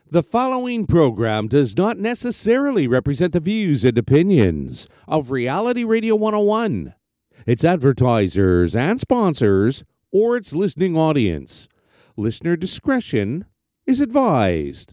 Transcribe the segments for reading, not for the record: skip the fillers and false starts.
The following program does not necessarily represent the views and opinions of Reality Radio 101, its advertisers and sponsors, or its listening audience. Listener discretion is advised.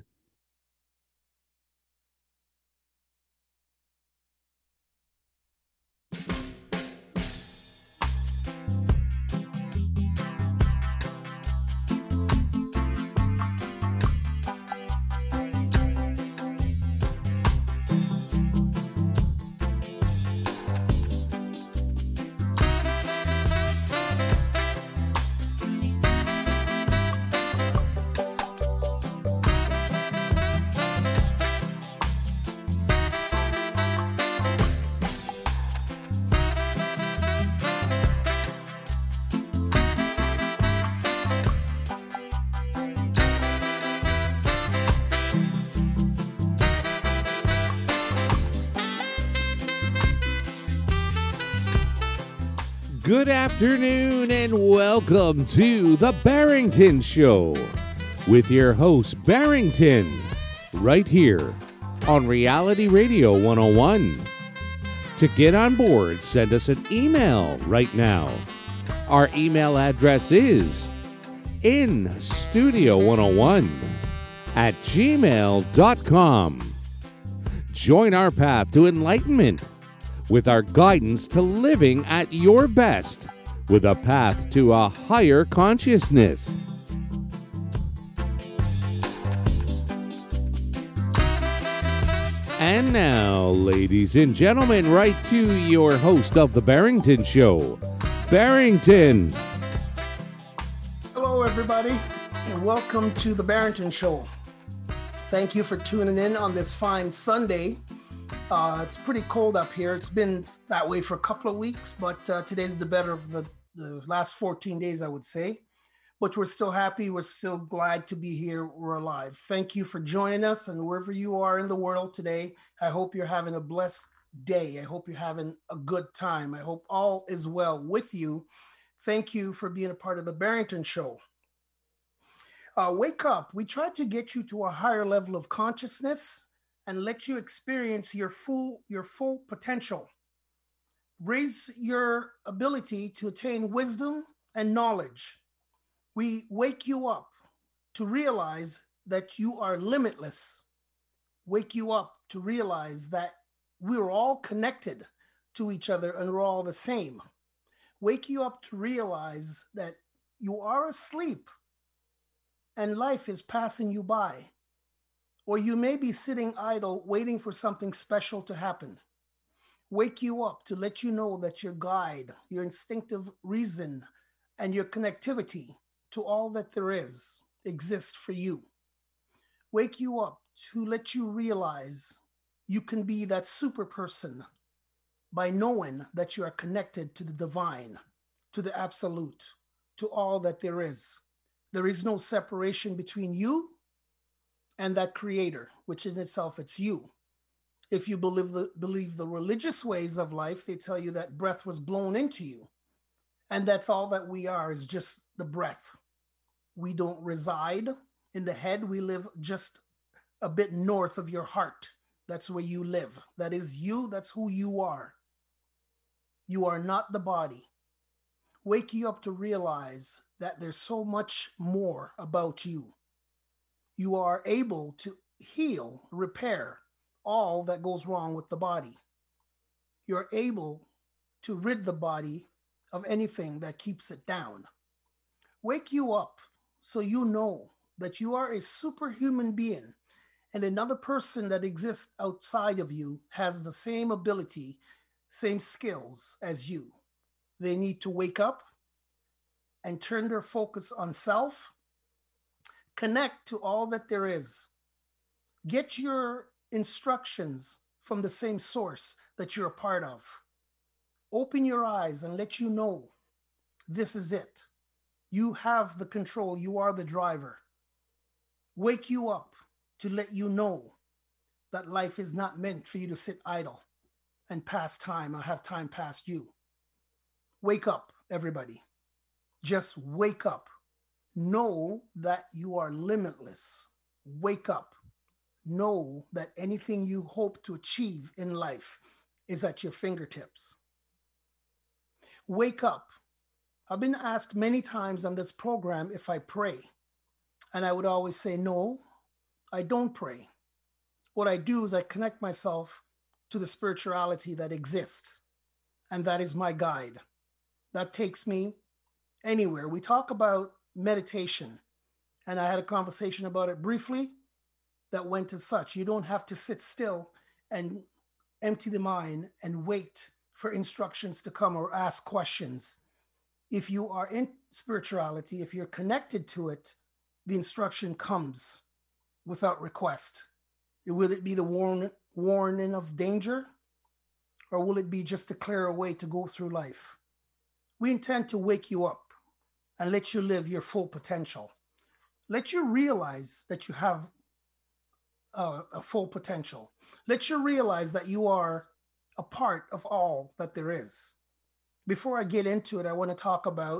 Good afternoon and welcome to The Barrington Show with your host Barrington, right here on Reality Radio 101. To get on board, send us an email right now. Our email address is instudio101@gmail.com. Join our path to enlightenment with our guidance to living at your best with a path to a higher consciousness. And now, ladies and gentlemen, right to your host of The Barrington Show, Barrington. Hello, everybody, and welcome to The Barrington Show. Thank you for tuning in on this fine Sunday. It's pretty cold up here. It's been that way for a couple of weeks, but today's the better of the last 14 days, I would say. But we're still happy. We're still glad to be here. We're alive. Thank you for joining us. And wherever you are in the world today, I hope you're having a blessed day. I hope you're having a good time. I hope all is well with you. Thank you for being a part of the Barrington Show. Wake up. We try to get you to a higher level of consciousness and let you experience your full potential. Raise your ability to attain wisdom and knowledge. We wake you up to realize that you are limitless. Wake you up to realize that we're all connected to each other and we're all the same. Wake you up to realize that you are asleep and life is passing you by. Or you may be sitting idle, waiting for something special to happen. Wake you up to let you know that your guide, your instinctive reason, and your connectivity to all that there is exists for you. Wake you up to let you realize you can be that super person by knowing that you are connected to the divine, to the absolute, to all that there is. There is no separation between you and that creator, which in itself, it's you. If you believe the religious ways of life, they tell you that breath was blown into you. And that's all that we are, is just the breath. We don't reside in the head. We live just a bit north of your heart. That's where you live. That is you. That's who you are. You are not the body. Wake you up to realize that there's so much more about you. You are able to heal, repair all that goes wrong with the body. You're able to rid the body of anything that keeps it down. Wake you up so you know that you are a superhuman being and another person that exists outside of you has the same ability, same skills as you. They need to wake up and turn their focus on self. Connect to all that there is. Get your instructions from the same source that you're a part of. Open your eyes and let you know this is it. You have the control. You are the driver. Wake you up to let you know that life is not meant for you to sit idle and pass time or have time pass you. Wake up, everybody. Just wake up. Know that you are limitless. Wake up. know that anything you hope to achieve in life is at your fingertips. Wake up. I've been asked many times on this program if I pray, and I would always say, no, I don't pray. What I do is I connect myself to the spirituality that exists, and that is my guide. That takes me anywhere. We talk about meditation, and I had a conversation about it briefly that went as such. You don't have to sit still and empty the mind and wait for instructions to come or ask questions. If you are in spirituality, if you're connected to it, the instruction comes without request. Will it be the warning of danger, or will it be just a clearer way to go through life? We intend to wake you up and let you live your full potential. Let you realize that you have a full potential. Let you realize that you are a part of all that there is. Before I get into it, I want to talk about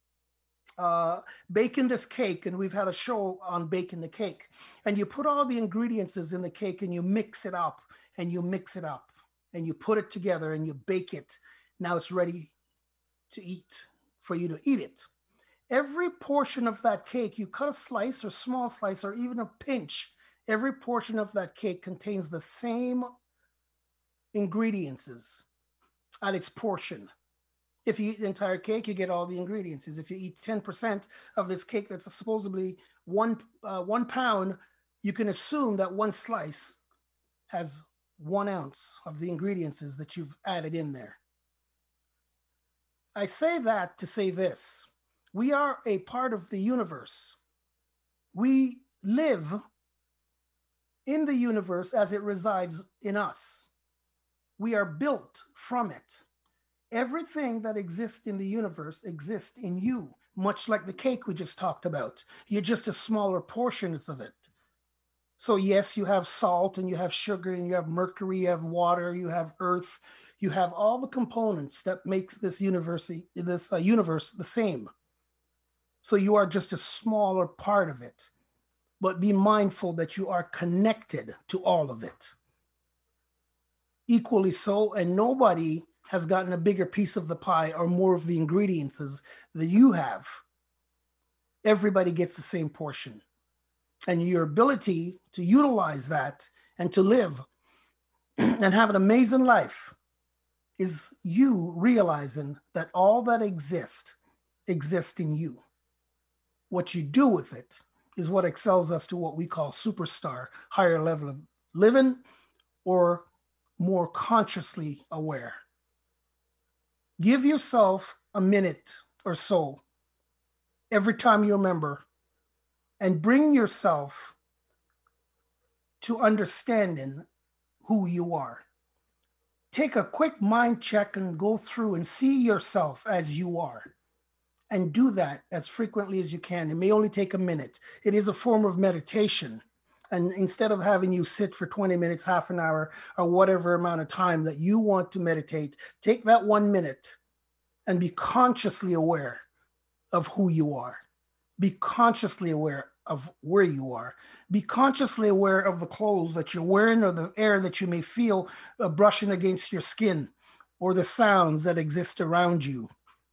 baking this cake, and we've had a show on baking the cake. And you put all the ingredients in the cake and you mix it up and you mix it up and you put it together and you bake it. Now it's ready to eat, for you to eat it. Every portion of that cake, you cut a slice or small slice or even a pinch. Every portion of that cake contains the same ingredients at its portion. If you eat the entire cake, you get all the ingredients. If you eat 10% of this cake that's supposedly one pound, you can assume that one slice has 1 ounce of the ingredients that you've added in there. I say that to say this. We are a part of the universe. We live in the universe as it resides in us. We are built from it. Everything that exists in the universe exists in you, much like the cake we just talked about. You're just a smaller portions of it. So yes, you have salt and you have sugar and you have mercury, you have water, you have earth, you have all the components that makes this universe the same. So you are just a smaller part of it. But be mindful that you are connected to all of it. Equally so, and nobody has gotten a bigger piece of the pie or more of the ingredients than you have. Everybody gets the same portion. And your ability to utilize that and to live and have an amazing life is you realizing that all that exists in you. What you do with it is what excels us to what we call superstar, higher level of living, or more consciously aware. Give yourself a minute or so every time you remember and bring yourself to understanding who you are. Take a quick mind check and go through and see yourself as you are. And do that as frequently as you can. It may only take a minute. It is a form of meditation. And instead of having you sit for 20 minutes, half an hour, or whatever amount of time that you want to meditate, take that 1 minute and be consciously aware of who you are. Be consciously aware of where you are. Be consciously aware of the clothes that you're wearing or the air that you may feel brushing against your skin, or the sounds that exist around you,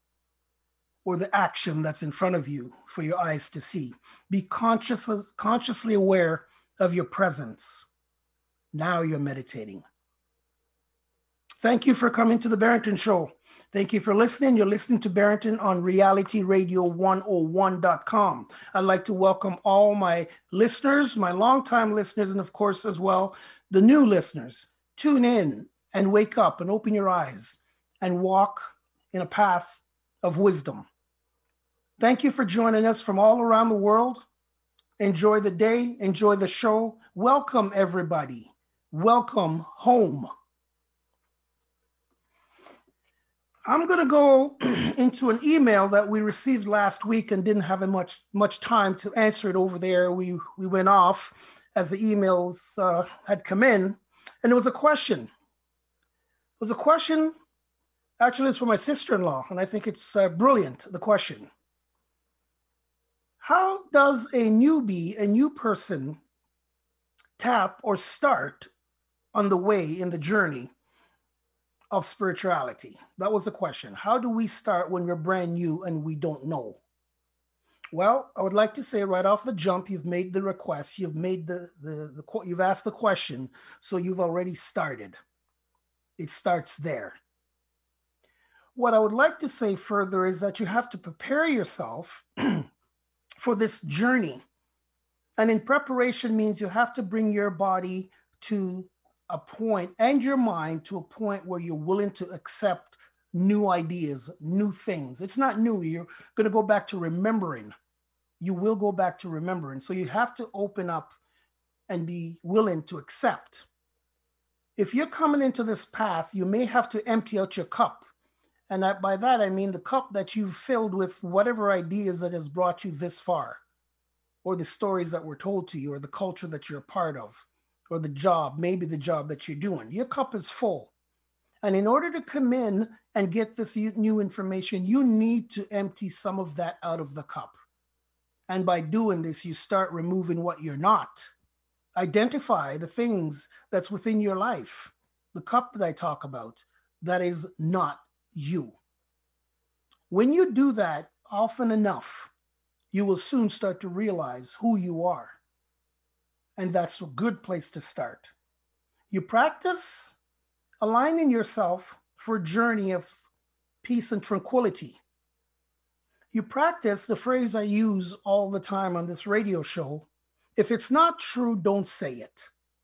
or the action that's in front of you for your eyes to see. Be consciously aware of your presence. Now you're meditating. Thank you for coming to the Barrington Show. Thank you for listening. You're listening to Barrington on realityradio101.com. I'd like to welcome all my listeners, my longtime listeners, and of course, as well, the new listeners. Tune in and wake up and open your eyes and walk in a path of wisdom. Thank you for joining us from all around the world. Enjoy the day. Enjoy the show. Welcome, everybody. Welcome home. I'm going to go into an email that we received last week and didn't have much time to answer it over there. We went off as the emails had come in, and it was a question. It was a question, actually it's for my sister-in-law, and I think it's brilliant, the question. How does a newbie, a new person, tap or start on the way in the journey of spirituality? That was the question. How do we start when we're brand new and we don't know? Well, I would like to say right off the jump, you've made the request, you've made you've asked the question, so you've already started. It starts there. What I would like to say further is that you have to prepare yourself for this journey. And in preparation means you have to bring your body to a point and your mind to a point where you're willing to accept new ideas, new things. It's not new. You're going to go back to remembering. You will go back to remembering. So you have to open up and be willing to accept. If you're coming into this path, you may have to empty out your cup. And by that, I mean the cup that you've filled with whatever ideas that has brought you this far, or the stories that were told to you, or the culture that you're a part of, or the job, maybe the job that you're doing. Your cup is full. And in order to come in and get this new information, you need to empty some of that out of the cup. And by doing this, you start removing what you're not. Identify the things that's within your life, the cup that I talk about, that is not you. When you do that often enough, you will soon start to realize who you are. And that's a good place to start. You practice aligning yourself for a journey of peace and tranquility. You practice the phrase I use all the time on this radio show: if it's not true, don't say it.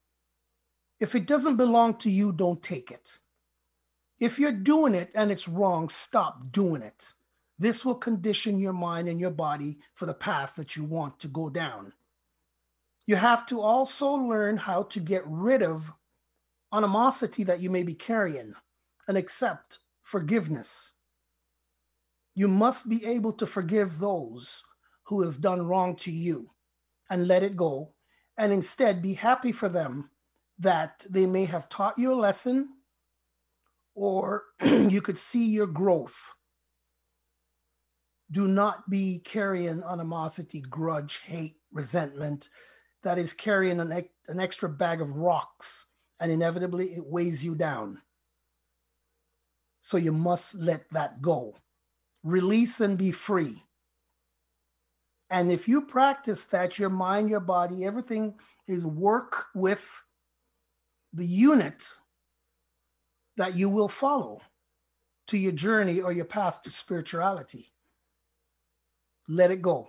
If it doesn't belong to you, don't take it. If you're doing it and it's wrong, stop doing it. This will condition your mind and your body for the path that you want to go down. You have to also learn how to get rid of animosity that you may be carrying and accept forgiveness. You must be able to forgive those who has done wrong to you and let it go, and instead be happy for them that they may have taught you a lesson, or you could see your growth. Do not be carrying animosity, grudge, hate, resentment that is carrying an extra bag of rocks, and inevitably it weighs you down. So you must let that go. Release and be free. And if you practice that, your mind, your body, everything is work with the unit that you will follow to your journey or your path to spirituality. Let it go.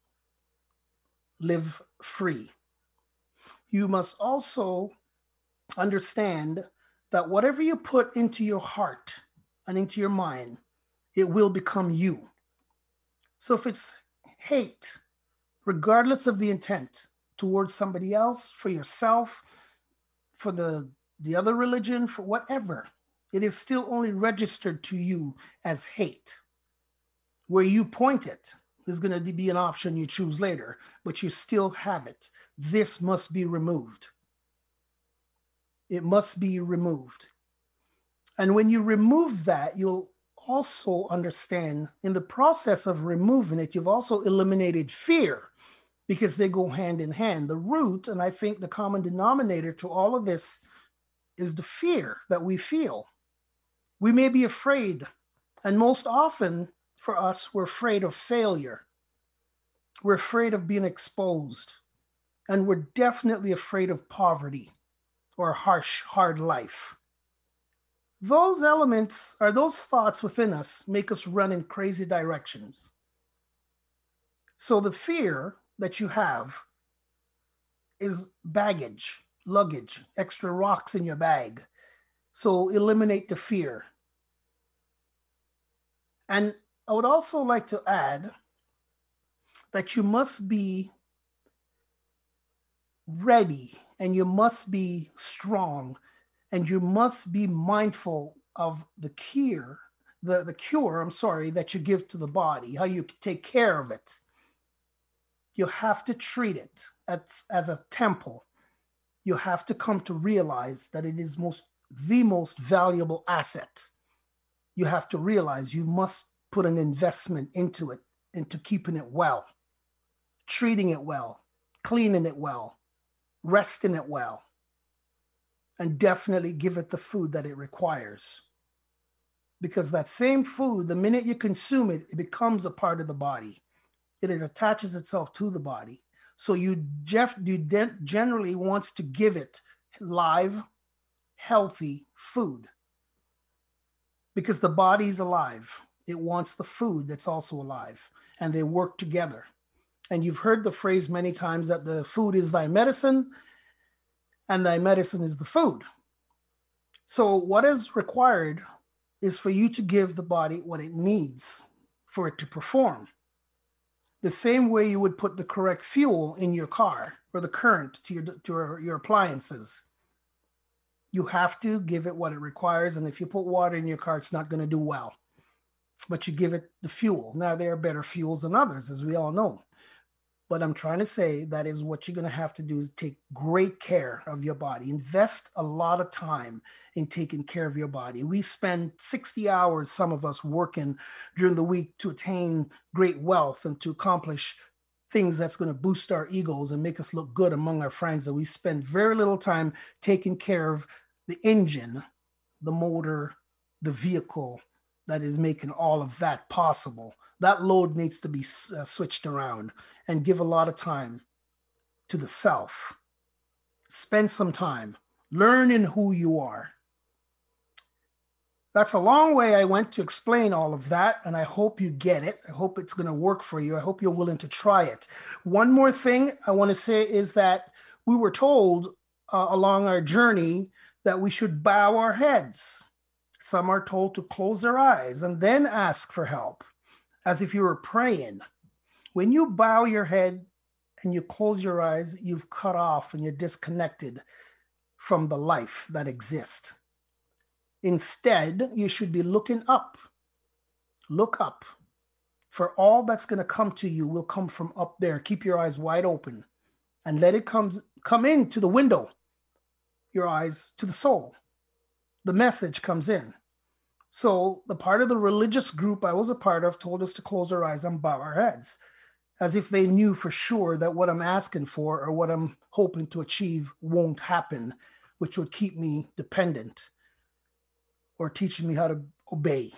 Live free. You must also understand that whatever you put into your heart and into your mind, it will become you. So if it's hate, regardless of the intent, towards somebody else, for yourself, for the other religion, for whatever, it is still only registered to you as hate. Where you point it is going to be an option you choose later, but you still have it. This must be removed. It must be removed. And when you remove that, you'll also understand in the process of removing it, you've also eliminated fear, because they go hand in hand. The root, and I think the common denominator to all of this, is the fear that we feel. We may be afraid, and most often for us, we're afraid of failure. We're afraid of being exposed, and we're definitely afraid of poverty or harsh, hard life. Those elements, or those thoughts within us, make us run in crazy directions. So the fear that you have is baggage, luggage, extra rocks in your bag. So eliminate the fear. And I would also like to add that you must be ready, and you must be strong, and you must be mindful of the cure that you give to the body, how you take care of it. You have to treat it as a temple. You have to come to realize that it is the most valuable asset. You have to realize you must put an investment into it, into keeping it well, treating it well, cleaning it well, rest in it well, and definitely give it the food that it requires. Because that same food, the minute you consume it, it becomes a part of the body. It attaches itself to the body. So you generally wants to give it live, healthy food, because the body's alive. It wants the food that's also alive, and they work together. And you've heard the phrase many times that the food is thy medicine, and thy medicine is the food. So what is required is for you to give the body what it needs for it to perform. The same way you would put the correct fuel in your car, or the current to your appliances. You have to give it what it requires. And if you put water in your car, it's not going to do well. But you give it the fuel. Now, there are better fuels than others, as we all know. But I'm trying to say that is what you're going to have to do, is take great care of your body. Invest a lot of time in taking care of your body. We spend 60 hours, some of us, working during the week to attain great wealth and to accomplish things that's going to boost our egos and make us look good among our friends. And we spend very little time taking care of the engine, the motor, the vehicle that is making all of that possible. That load needs to be switched around, and give a lot of time to the self. Spend some time learning who you are. That's a long way I went to explain all of that, and I hope you get it. I hope it's going to work for you. I hope you're willing to try it. One more thing I want to say is that we were told along our journey that we should bow our heads. Some are told to close their eyes and then ask for help, as if you were praying. When you bow your head and you close your eyes, you've cut off and you're disconnected from the life that exists. Instead, you should be looking up. Look up. For all that's going to come to you will come from up there. Keep your eyes wide open and let it come into the window, your eyes to the soul. The message comes in. So the part of the religious group I was a part of told us to close our eyes and bow our heads, as if they knew for sure that what I'm asking for or what I'm hoping to achieve won't happen, which would keep me dependent or teaching me how to obey.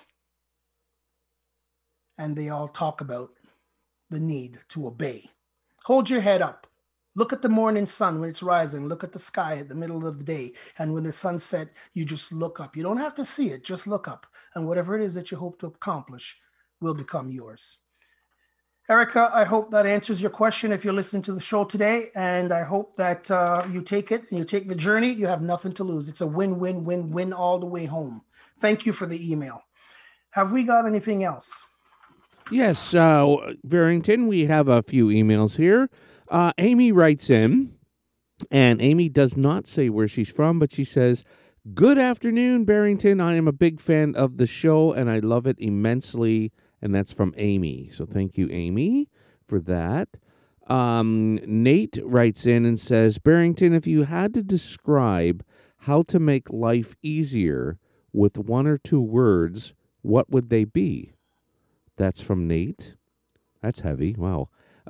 And they all talk about the need to obey. Hold your head up. Look at the morning sun when it's rising. Look at the sky at the middle of the day. And when the sun set, you just look up. You don't have to see it, just look up. And whatever it is that you hope to accomplish will become yours. Erica, I hope that answers your question if you're listening to the show today. And I hope that you take it and you take the journey. You have nothing to lose. It's a win-win-win-win all the way home. Thank you for the email. Have we got anything else? Yes, Barrington, we have a few emails here. Amy writes in, and Amy does not say where she's from, but she says, "Good afternoon, Barrington. I am a big fan of the show, and I love it immensely." And that's from Amy. So thank you, Amy, for that. Nate writes in and says, "Barrington, if you had to describe how to make life easier with one or two words, what would they be?" That's from Nate. That's heavy. Wow.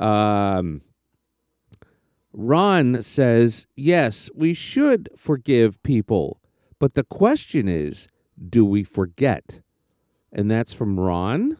Ron says, "Yes, we should forgive people, but the question is, do we forget?" And that's from Ron.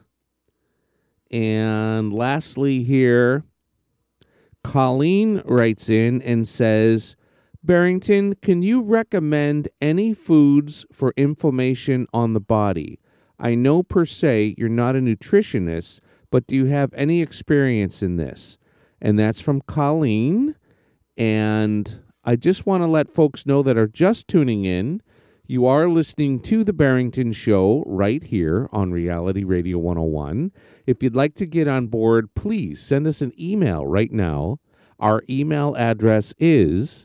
And lastly here, Colleen writes in and says, "Barrington, can you recommend any foods for inflammation on the body? I know per se you're not a nutritionist, but do you have any experience in this?" And that's from Colleen. And I just want to let folks know that are just tuning in, you are listening to The Barrington Show right here on Reality Radio 101. If you'd like to get on board, please send us an email right now. Our email address is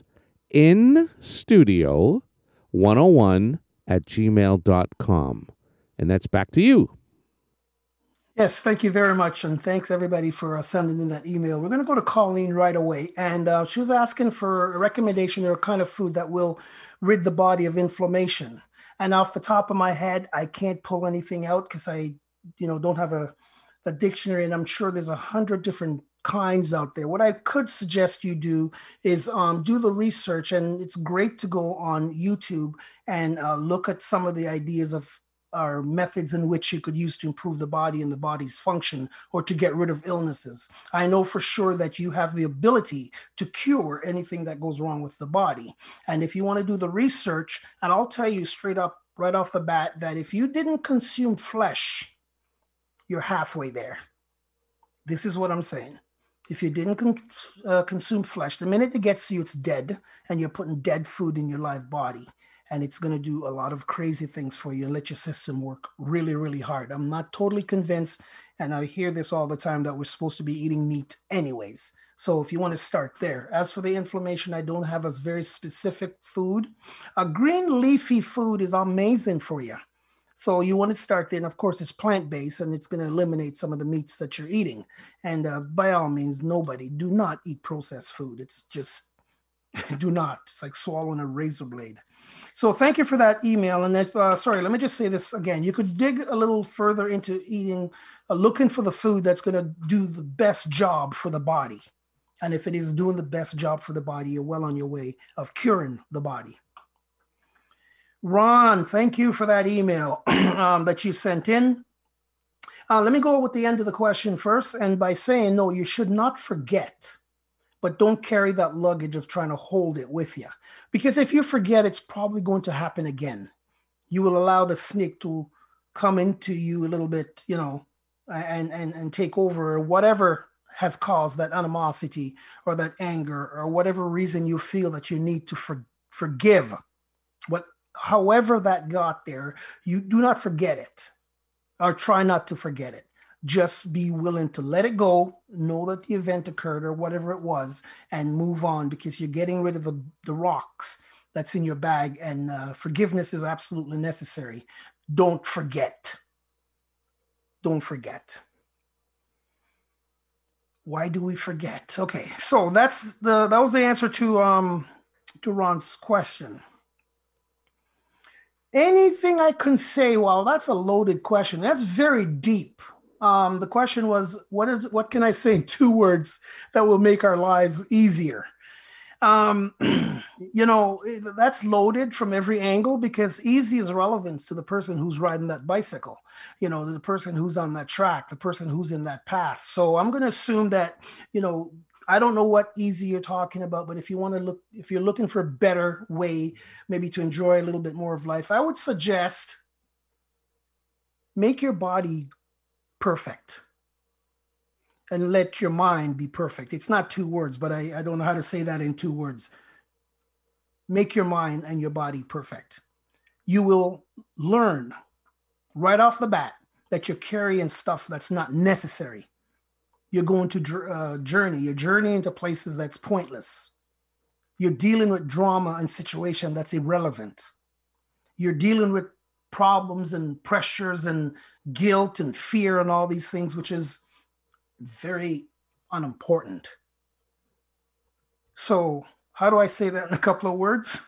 instudio101@gmail.com. And that's back to you. Yes, thank you very much. And thanks everybody for sending in that email. We're going to go to Colleen right away. And she was asking for a recommendation or a kind of food that will rid the body of inflammation. And off the top of my head, I can't pull anything out because I don't have a dictionary, and I'm sure there's 100 different kinds out there. What I could suggest you do is do the research, and it's great to go on YouTube and look at some of the ideas of or methods in which you could use to improve the body and the body's function or to get rid of illnesses. I know for sure that you have the ability to cure anything that goes wrong with the body. And if you want to do the research, and I'll tell you straight up right off the bat that if you didn't consume flesh, you're halfway there. This is what I'm saying. If you didn't consume flesh, the minute it gets to you, it's dead, and you're putting dead food in your live body. And it's going to do a lot of crazy things for you and let your system work really, really hard. I'm not totally convinced, and I hear this all the time, that we're supposed to be eating meat anyways. So if you want to start there. As for the inflammation, I don't have a very specific food. A green leafy food is amazing for you. So you want to start there. And of course, it's plant-based, and it's going to eliminate some of the meats that you're eating. And by all means, do not eat processed food. It's just, do not. It's like swallowing a razor blade. So thank you for that email. And if, sorry, let me just say this again. You could dig a little further into eating, looking for the food that's going to do the best job for the body. And if it is doing the best job for the body, you're well on your way of curing the body. Ron, thank you for that email that you sent in. Let me go with the end of the question first. And by saying, no, you should not forget. But don't carry that luggage of trying to hold it with you. Because if you forget, it's probably going to happen again. You will allow the snake to come into you a little bit, and take over, or whatever has caused that animosity or that anger or whatever reason you feel that you need to forgive. However that got there, you do not forget it, or try not to forget it. Just be willing to let it go, know that the event occurred or whatever it was, and move on, because you're getting rid of the rocks that's in your bag, and forgiveness is absolutely necessary. Don't forget. Don't forget. Why do we forget? Okay, so that was the answer to Ron's question. Anything I can say? Well, that's a loaded question. That's very deep. The question was, what can I say in 2 words that will make our lives easier? That's loaded from every angle, because easy is relevance to the person who's riding that bicycle, the person who's on that track, the person who's in that path. So I'm going to assume that, I don't know what easy you're talking about, but if you're looking for a better way, maybe to enjoy a little bit more of life, I would suggest make your body perfect and let your mind be perfect. It's not 2 words, but I don't know how to say that in 2 words. Make your mind and your body perfect. You will learn right off the bat that you're carrying stuff that's not necessary. You're going to journey. You're journeying into places that's pointless. You're dealing with drama and situation that's irrelevant. You're dealing with problems and pressures and guilt and fear and all these things, which is very unimportant. So how do I say that in a couple of words?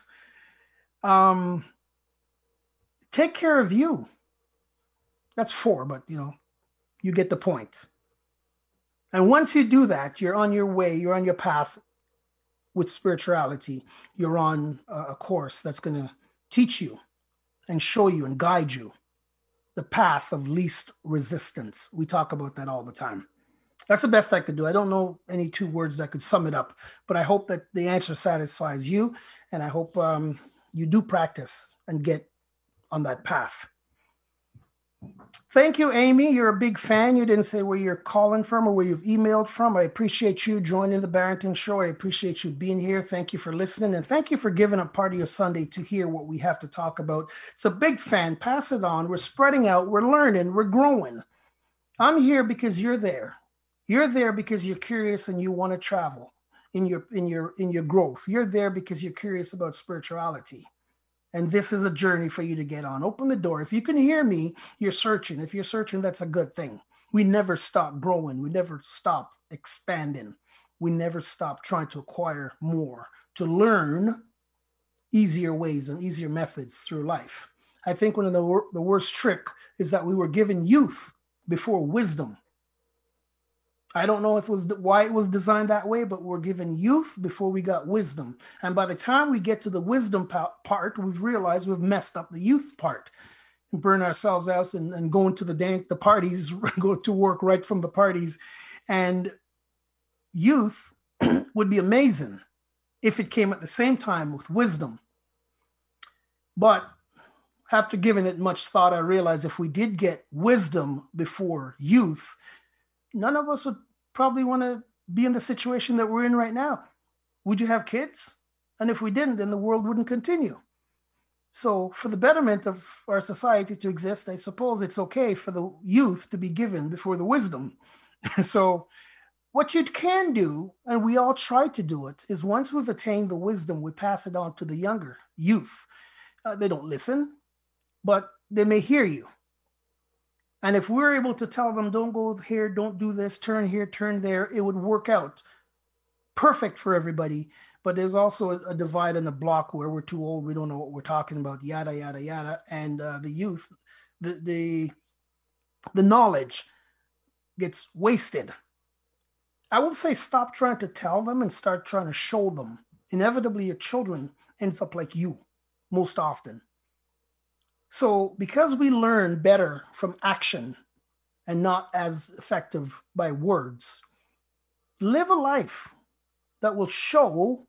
Take care of you. That's 4, but you get the point. And once you do that, you're on your way, you're on your path with spirituality. You're on a course that's going to teach you and show you and guide you the path of least resistance. We talk about that all the time. That's the best I could do. I don't know any 2 words that could sum it up, but I hope that the answer satisfies you, and I hope you do practice and get on that path. Thank you, Amy. You're a big fan. You didn't say where you're calling from or where you've emailed from. I appreciate you joining the Barrington Show. I appreciate you being here. Thank you for listening, and thank you for giving up part of your Sunday to hear what we have to talk about. It's a big fan. Pass it on. We're spreading out. We're learning. We're growing. I'm here because you're there. You're there because you're curious and you want to travel in your growth. You're there because you're curious about spirituality. And this is a journey for you to get on. Open the door. If you can hear me, you're searching. If you're searching, that's a good thing. We never stop growing. We never stop expanding. We never stop trying to acquire more, to learn easier ways and easier methods through life. I think one of the worst trick is that we were given youth before wisdom. I don't know if it was why it was designed that way, but we're given youth before we got wisdom. And by the time we get to the wisdom part, we've realized we've messed up the youth part and burn ourselves out and go into the parties, go to work right from the parties. And youth would be amazing if it came at the same time with wisdom. But after giving it much thought, I realized if we did get wisdom before youth, none of us would probably want to be in the situation that we're in right now. Would you have kids? And if we didn't, then the world wouldn't continue. So for the betterment of our society to exist, I suppose it's okay for the youth to be given before the wisdom. So what you can do, and we all try to do it, is once we've attained the wisdom, we pass it on to the younger youth. They don't listen, but they may hear you. And if we're able to tell them, don't go here, don't do this, turn here, turn there, it would work out perfect for everybody. But there's also a divide and a block where we're too old, we don't know what we're talking about, yada, yada, yada. And the youth, the knowledge gets wasted. I would say stop trying to tell them and start trying to show them. Inevitably, your children ends up like you most often. So because we learn better from action and not as effective by words, live a life that will show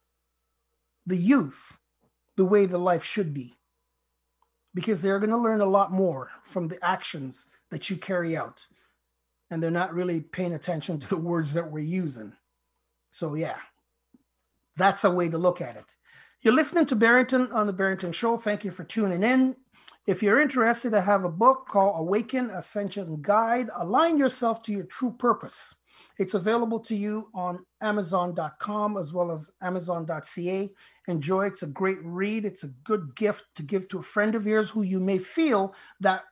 the youth the way the life should be. Because they're going to learn a lot more from the actions that you carry out. And they're not really paying attention to the words that we're using. So yeah, that's a way to look at it. You're listening to Barrington on the Barrington Show. Thank you for tuning in. If you're interested, I have a book called Awaken Ascension Guide. Align yourself to your true purpose. It's available to you on Amazon.com as well as Amazon.ca. Enjoy. It's a great read. It's a good gift to give to a friend of yours who you may feel that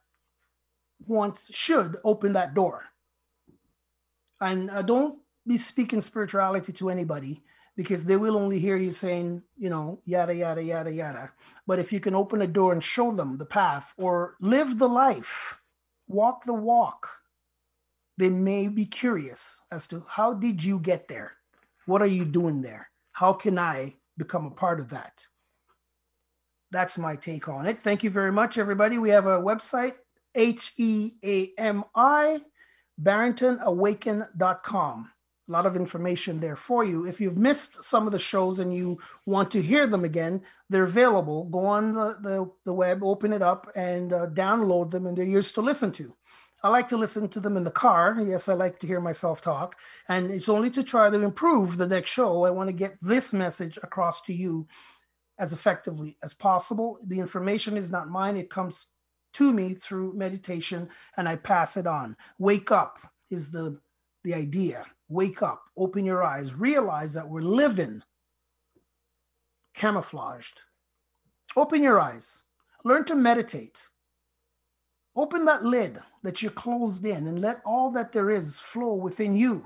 should open that door. And don't be speaking spirituality to anybody, because they will only hear you saying, yada, yada, yada, yada. But if you can open a door and show them the path or live the life, walk the walk, they may be curious as to how did you get there? What are you doing there? How can I become a part of that? That's my take on it. Thank you very much, everybody. We have a website, HEAMI, BarringtonAwaken.com. A lot of information there for you. If you've missed some of the shows and you want to hear them again, they're available. Go on the web, open it up, and download them, and they're yours to listen to. I like to listen to them in the car. Yes, I like to hear myself talk. And it's only to try to improve the next show. I want to get this message across to you as effectively as possible. The information is not mine. It comes to me through meditation, and I pass it on. Wake up is the idea. Wake up, open your eyes, realize that we're living camouflaged. Open your eyes, learn to meditate. Open that lid that you're closed in and let all that there is flow within you.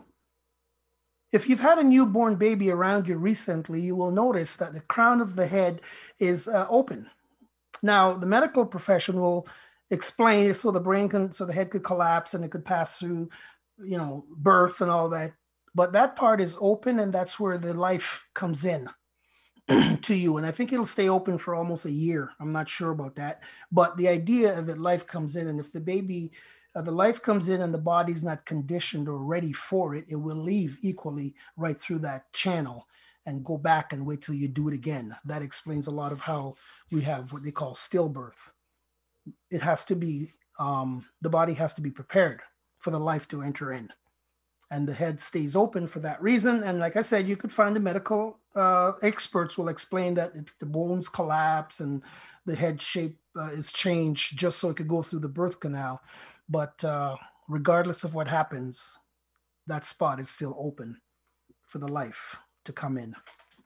If you've had a newborn baby around you recently, you will notice that the crown of the head is open. Now, the medical profession will explain so the head could collapse and it could pass through, birth and all that. But that part is open, and that's where the life comes in to you. And I think it'll stay open for almost a year. I'm not sure about that. But the idea of it, life comes in. And if the baby, the life comes in and the body's not conditioned or ready for it, it will leave equally right through that channel and go back and wait till you do it again. That explains a lot of how we have what they call stillbirth. It has to be, the body has to be prepared for the life to enter in. And the head stays open for that reason. And like I said, you could find the medical experts will explain that the bones collapse and the head shape is changed just so it could go through the birth canal. But regardless of what happens, that spot is still open for the life to come in.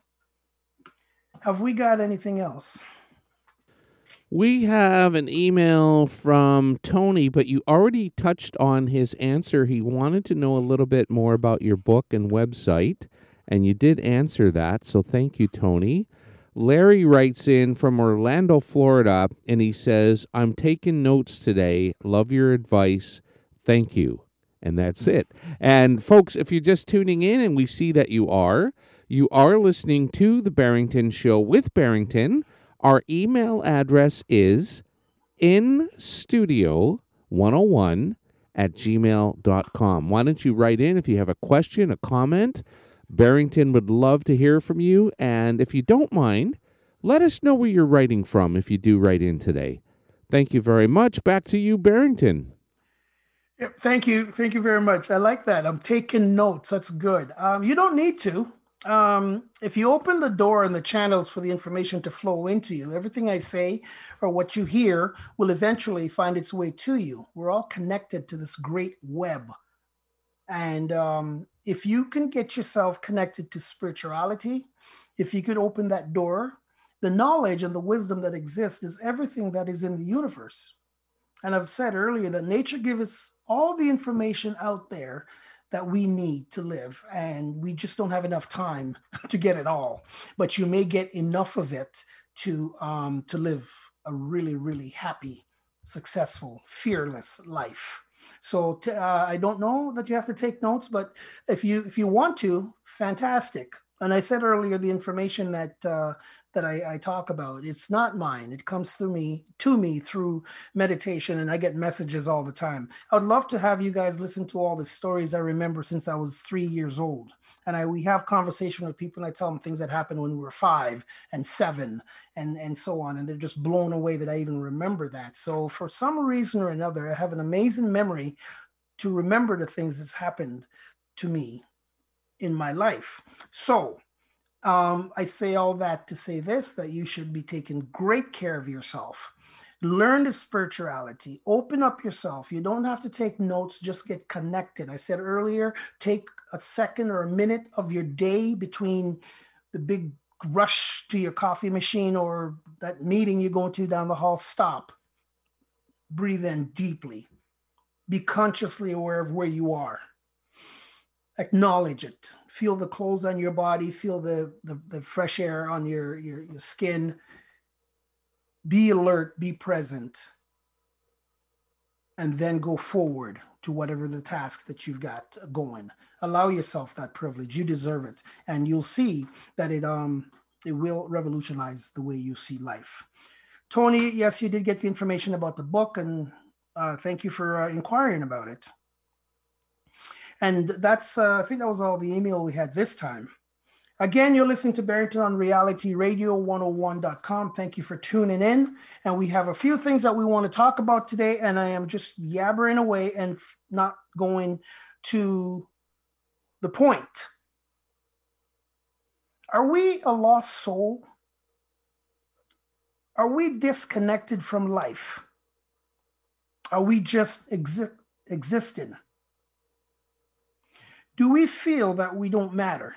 Have we got anything else? We have an email from Tony, but you already touched on his answer. He wanted to know a little bit more about your book and website, and you did answer that, so thank you, Tony. Larry writes in from Orlando, Florida, and he says, I'm taking notes today. Love your advice. Thank you. And that's it. And folks, if you're just tuning in, and we see that you are listening to The Barrington Show with Barrington. Our email address is instudio101@gmail.com. Why don't you write in if you have a question, a comment? Barrington would love to hear from you. And if you don't mind, let us know where you're writing from if you do write in today. Thank you very much. Back to you, Barrington. Yep, thank you. Thank you very much. I like that. I'm taking notes. That's good. You don't need to. If you open the door and the channels for the information to flow into you, everything I say or what you hear will eventually find its way to you. We're all connected to this great web. And if you can get yourself connected to spirituality, if you could open that door, the knowledge and the wisdom that exists is everything that is in the universe. And I've said earlier that nature gives us all the information out there that we need to live. And we just don't have enough time to get it all. But you may get enough of it to live a really, really happy, successful, fearless life. So I don't know that you have to take notes, but if you want to, fantastic. And I said earlier, the information that I talk about, it's not mine. It comes to me through meditation, and I get messages all the time. I would love to have you guys listen to all the stories I remember since I was 3 years old. And we have conversation with people, and I tell them things that happened when we were 5 and 7 and so on. And they're just blown away that I even remember that. So for some reason or another, I have an amazing memory to remember the things that's happened to me in my life. So I say all that to say this, that you should be taking great care of yourself. Learn the spirituality, open up yourself. You don't have to take notes, just get connected. I said earlier, take a second or a minute of your day between the big rush to your coffee machine or that meeting you're going to down the hall. Stop, breathe in deeply, be consciously aware of where you are. Acknowledge it. Feel the clothes on your body. Feel the fresh air on your skin. Be alert. Be present. And then go forward to whatever the tasks that you've got going. Allow yourself that privilege. You deserve it. And you'll see that it will revolutionize the way you see life. Tony, yes, you did get the information about the book, and thank you for inquiring about it. And that's, I think that was all the email we had this time. Again, you're listening to Barrington on realityradio101.com. Thank you for tuning in. And we have a few things that we want to talk about today. And I am just yabbering away and not going to the point. Are we a lost soul? Are we disconnected from life? Are we just existing? Do we feel that we don't matter?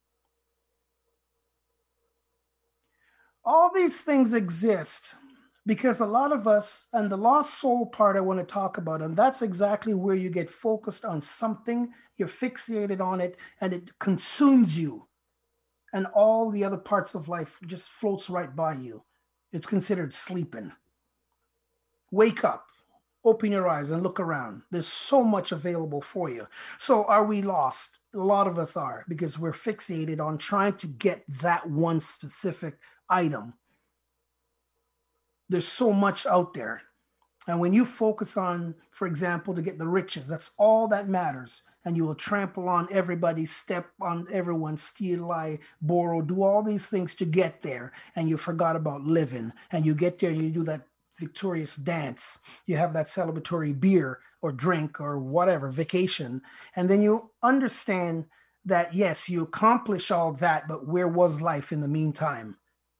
All these things exist because a lot of us, and the lost soul part I want to talk about, and that's exactly where you get focused on something, you're fixated on it, and it consumes you. And all the other parts of life just floats right by you. It's considered sleeping. Wake up. Open your eyes and look around. There's so much available for you. So are we lost? A lot of us are, because we're fixated on trying to get that one specific item. There's so much out there. And when you focus on, for example, to get the riches, that's all that matters. And you will trample on everybody, step on everyone, steal, lie, borrow, do all these things to get there. And you forgot about living. And you get there, you do that victorious dance, you have that celebratory beer or drink or whatever, vacation, and then you understand that yes, you accomplish all that, but where was life in the meantime?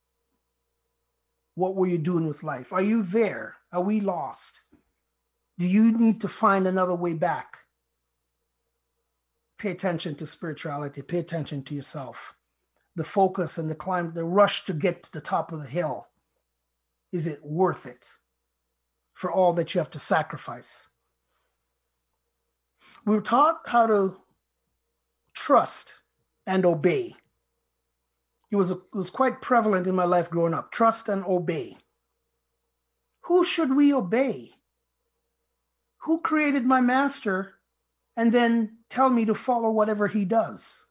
What were you doing with life? Are you there? Are we lost? Do you need to find another way back? Pay attention to spirituality, pay attention to yourself. The focus and the climb, the rush to get to the top of the hill. Is it worth it for all that you have to sacrifice? We were taught how to trust and obey. It was quite prevalent in my life growing up. Trust and obey. Who should we obey? Who created my master and then tell me to follow whatever he does.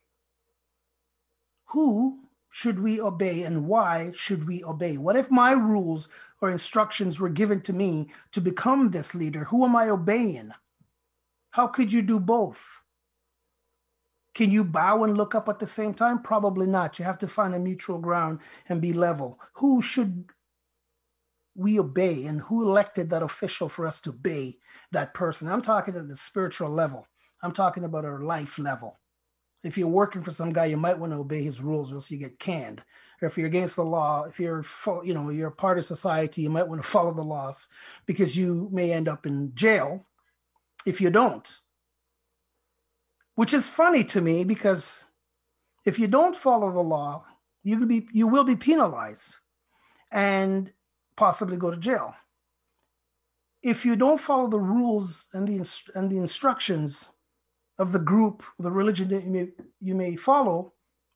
Who should we obey and why should we obey? What if my rules or instructions were given to me to become this leader? Who am I obeying? How could you do both? Can you bow and look up at the same time? Probably not. You have to find a mutual ground and be level. Who should we obey, and who elected that official for us to obey that person? I'm talking at the spiritual level. I'm talking about our life level. If you're working for some guy, you might want to obey his rules or else you get canned. Or if you're against the law, if you're a part of society, you might want to follow the laws because you may end up in jail if you don't. Which is funny to me because if you don't follow the law, you will be penalized and possibly go to jail. If you don't follow the rules and the instructions of the group, the religion that you may follow,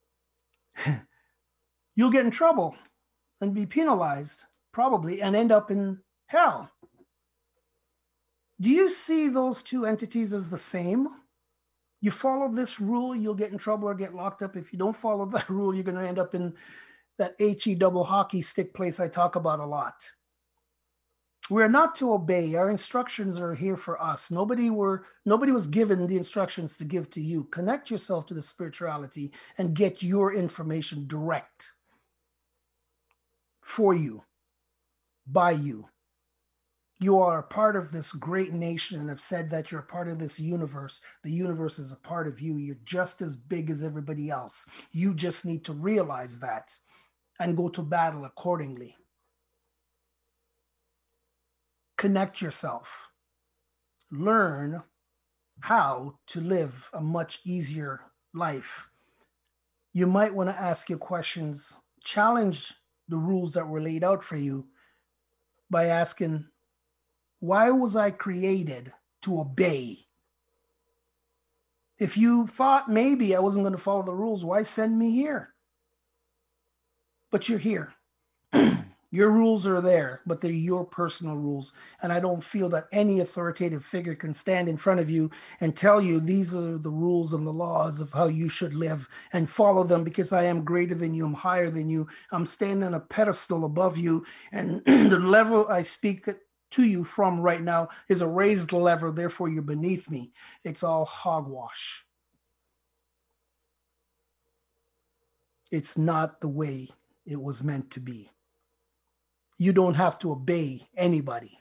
you'll get in trouble and be penalized, probably, and end up in hell. Do you see those two entities as the same? You follow this rule, you'll get in trouble or get locked up. If you don't follow that rule, you're going to end up in that HE double hockey stick place I talk about a lot. We're not to obey. Our instructions are here for us. Nobody was given the instructions to give to you. Connect yourself to the spirituality and get your information direct for you, by you. You are a part of this great nation and have said that you're a part of this universe. The universe is a part of you. You're just as big as everybody else. You just need to realize that and go to battle accordingly. Connect yourself. Learn how to live a much easier life. You might want to ask your questions, challenge the rules that were laid out for you by asking, why was I created to obey? If you thought maybe I wasn't going to follow the rules, why send me here? But you're here. Your rules are there, but they're your personal rules. And I don't feel that any authoritative figure can stand in front of you and tell you these are the rules and the laws of how you should live and follow them because I am greater than you. I'm higher than you. I'm standing on a pedestal above you. And the level I speak to you from right now is a raised level. Therefore, you're beneath me. It's all hogwash. It's not the way it was meant to be. You don't have to obey anybody.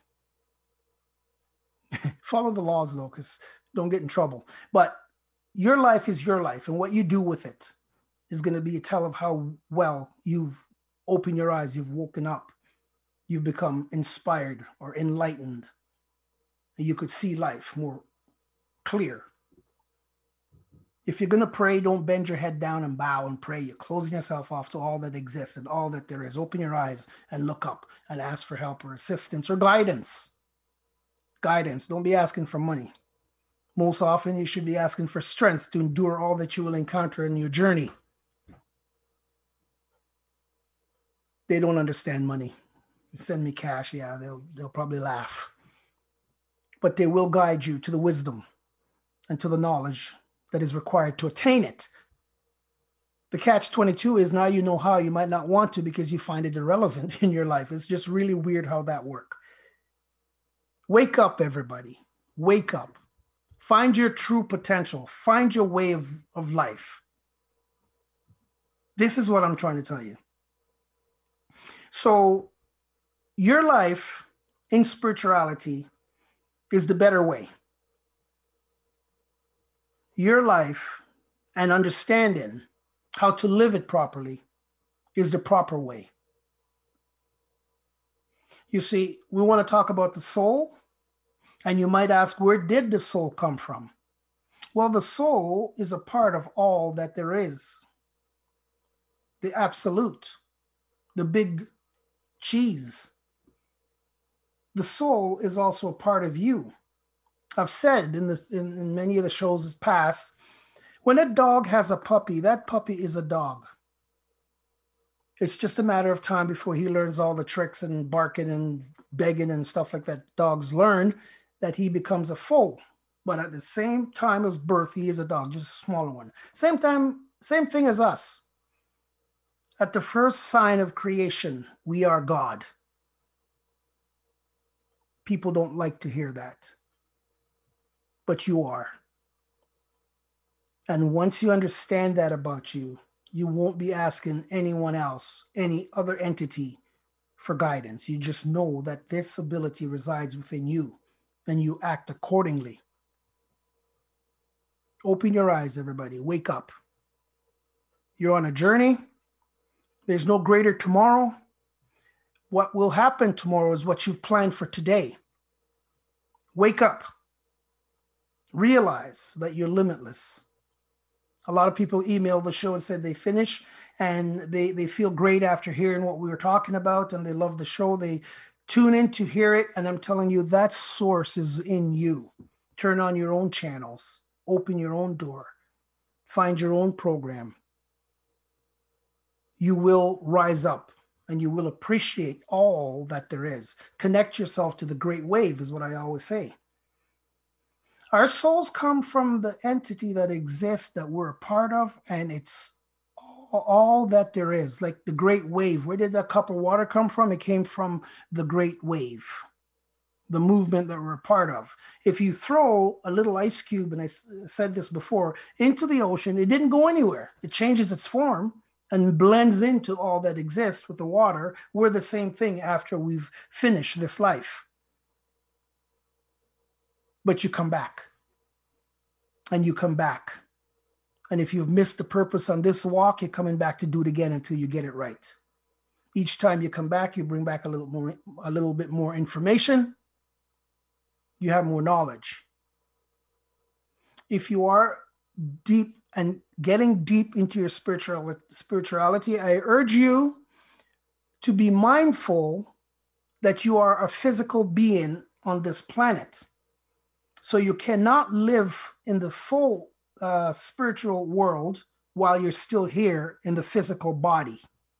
Follow the laws, though, because don't get in trouble. But your life is your life, and what you do with it is going to be a tell of how well you've opened your eyes, you've woken up, you've become inspired or enlightened, and you could see life more clear. If you're going to pray, don't bend your head down and bow and pray. You're closing yourself off to all that exists and all that there is. Open your eyes and look up and ask for help or assistance or guidance. Guidance. Don't be asking for money. Most often, you should be asking for strength to endure all that you will encounter in your journey. They don't understand money. You send me cash, yeah, they'll probably laugh. But they will guide you to the wisdom and to the knowledge that is required to attain it. The catch-22 is now you know how, you might not want to because you find it irrelevant in your life. It's just really weird how that works. Wake up, everybody. Wake up. Find your true potential. Find your way of life. This is what I'm trying to tell you. So your life in spirituality is the better way. Your life and understanding how to live it properly is the proper way. You see, we want to talk about the soul, and you might ask, where did the soul come from? Well, the soul is a part of all that there is. The absolute, the big cheese. The soul is also a part of you. I've said in many of the shows past, when a dog has a puppy, that puppy is a dog. It's just a matter of time before he learns all the tricks and barking and begging and stuff like that dogs learn, that he becomes a foal. But at the same time as birth, he is a dog, just a smaller one. Same time, same thing as us. At the first sign of creation, we are God. People don't like to hear that, but you are. And once you understand that about you, you won't be asking anyone else, any other entity, for guidance. You just know that this ability resides within you and you act accordingly. Open your eyes, everybody. Wake up. You're on a journey. There's no greater tomorrow. What will happen tomorrow is what you've planned for today. Wake up. Realize that you're limitless. A lot of people email the show and said they finish and they feel great after hearing what we were talking about, and they love the show. They tune in to hear it, and I'm telling you, that source is in you. Turn on your own channels. Open your own door. Find your own program. You will rise up and you will appreciate all that there is. Connect yourself to the great wave is what I always say. Our souls come from the entity that exists that we're a part of, and it's all that there is. Like the great wave. Where did that cup of water come from? It came from the great wave, the movement that we're a part of. If you throw a little ice cube, and I said this before, into the ocean, it didn't go anywhere. It changes its form and blends into all that exists with the water. We're the same thing after we've finished this life. But you come back. And you come back. And if you've missed the purpose on this walk, you're coming back to do it again until you get it right. Each time you come back, you bring back a little bit more information. You have more knowledge. If you are deep and getting deep into your spirituality, I urge you to be mindful that you are a physical being on this planet. So you cannot live in the full spiritual world while you're still here in the physical body.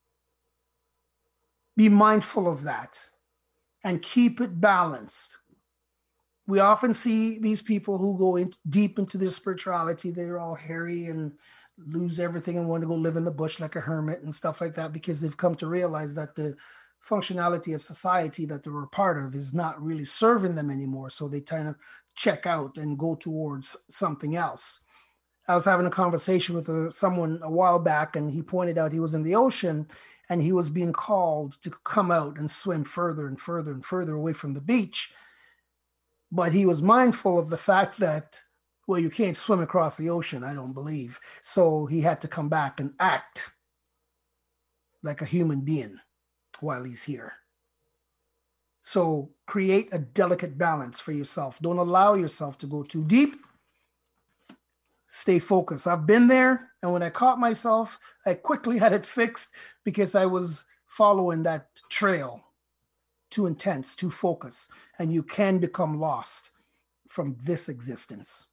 Be mindful of that and keep it balanced. We often see these people who go deep into their spirituality. They're all hairy and lose everything and want to go live in the bush like a hermit and stuff like that, because they've come to realize that the functionality of society that they were a part of is not really serving them anymore. So they kind of check out and go towards something else. I was having a conversation with someone a while back, and he pointed out he was in the ocean and he was being called to come out and swim further and further and further away from the beach. But he was mindful of the fact that, well, you can't swim across the ocean, I don't believe. So he had to come back and act like a human being while he's here. So create a delicate balance for yourself. Don't allow yourself to go too deep. Stay focused. I've been there, and when I caught myself, I quickly had it fixed because I was following that trail. Too intense, too focused, and you can become lost from this existence.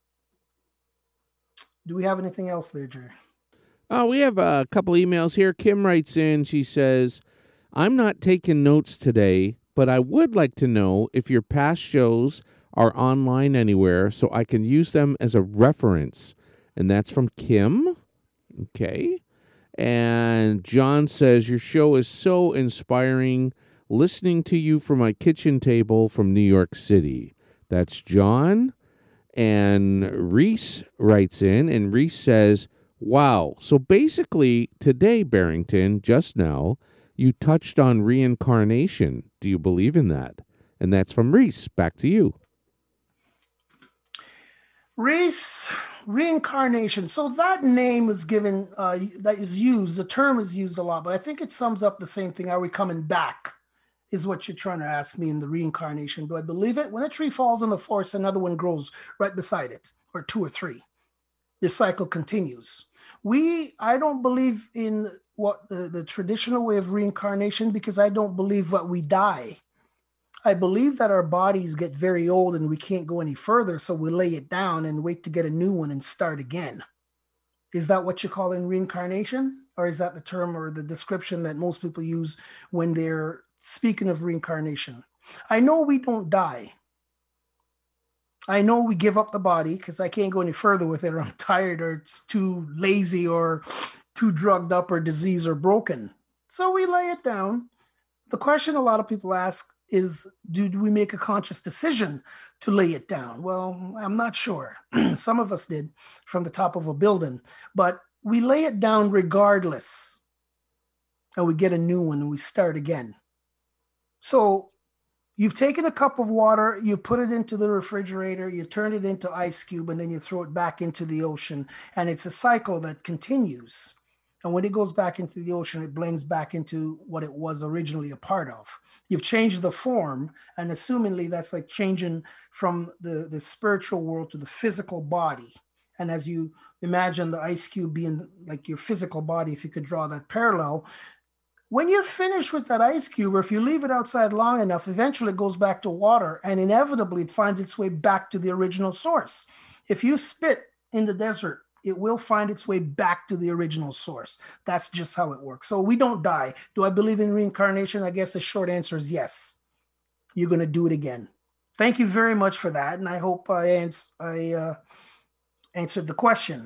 Do we have anything else there, Jerry? Oh, we have a couple emails here. Kim writes in, she says, I'm not taking notes today, but I would like to know if your past shows are online anywhere so I can use them as a reference. And that's from Kim. Okay. And John says, your show is so inspiring. Listening to you from my kitchen table from New York City. That's John. And Reese writes in, and Reese says, wow. So basically today, Barrington, just now, you touched on reincarnation. Do you believe in that? And that's from Reese. Back to you. Reese, reincarnation. So that name is given, that is used, the term is used a lot, but I think it sums up the same thing. Are we coming back? Is what you're trying to ask me in the reincarnation. Do I believe it? When a tree falls in the forest, another one grows right beside it, or two or three. The cycle continues. I don't believe in what the traditional way of reincarnation, because I don't believe that we die. I believe that our bodies get very old and we can't go any further, so we lay it down and wait to get a new one and start again. Is that what you call in reincarnation? Or is that the term or the description that most people use when they're speaking of reincarnation? I know we don't die. I know we give up the body because I can't go any further with it, or I'm tired, or it's too lazy, or too drugged up, or diseased, or broken. So we lay it down. The question a lot of people ask is, do we make a conscious decision to lay it down? Well, I'm not sure. Some of us did from the top of a building, but we lay it down regardless, and we get a new one and we start again. So you've taken a cup of water, you put it into the refrigerator, you turn it into ice cube, and then you throw it back into the ocean. And it's a cycle that continues. And when it goes back into the ocean, it blends back into what it was originally a part of. You've changed the form, and assumingly that's like changing from the spiritual world to the physical body. And as you imagine the ice cube being like your physical body, if you could draw that parallel, when you're finished with that ice cube, or if you leave it outside long enough, eventually it goes back to water, and inevitably it finds its way back to the original source. If you spit in the desert, it will find its way back to the original source. That's just how it works. So we don't die. Do I believe in reincarnation? I guess the short answer is yes. You're going to do it again. Thank you very much for that, and I hope I answered the question.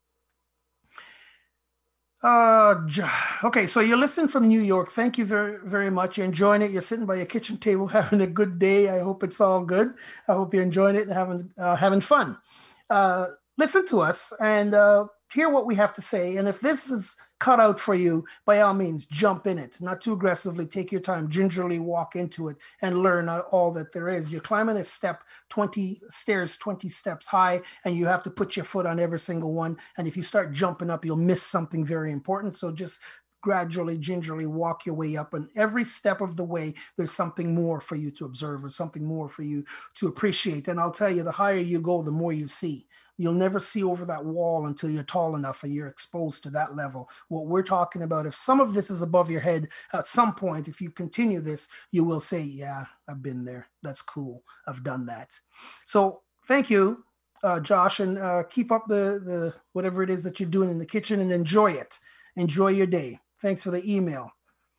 Okay, so you're listening from New York. Thank you very, very much. You're enjoying it. You're sitting by your kitchen table having a good day. I hope it's all good. I hope you're enjoying it and having fun. Listen to us and hear what we have to say. And if this is cut out for you, by all means, jump in it. Not too aggressively. Take your time. Gingerly walk into it and learn all that there is. You're climbing a step, 20 stairs, 20 steps high, and you have to put your foot on every single one. And if you start jumping up, you'll miss something very important. So just gradually, gingerly walk your way up. And every step of the way, there's something more for you to observe or something more for you to appreciate. And I'll tell you, the higher you go, the more you see. You'll never see over that wall until you're tall enough and you're exposed to that level. What we're talking about, if some of this is above your head, at some point, if you continue this, you will say, yeah, I've been there. That's cool. I've done that. So thank you, Josh, and keep up the whatever it is that you're doing in the kitchen and enjoy it. Enjoy your day. Thanks for the email.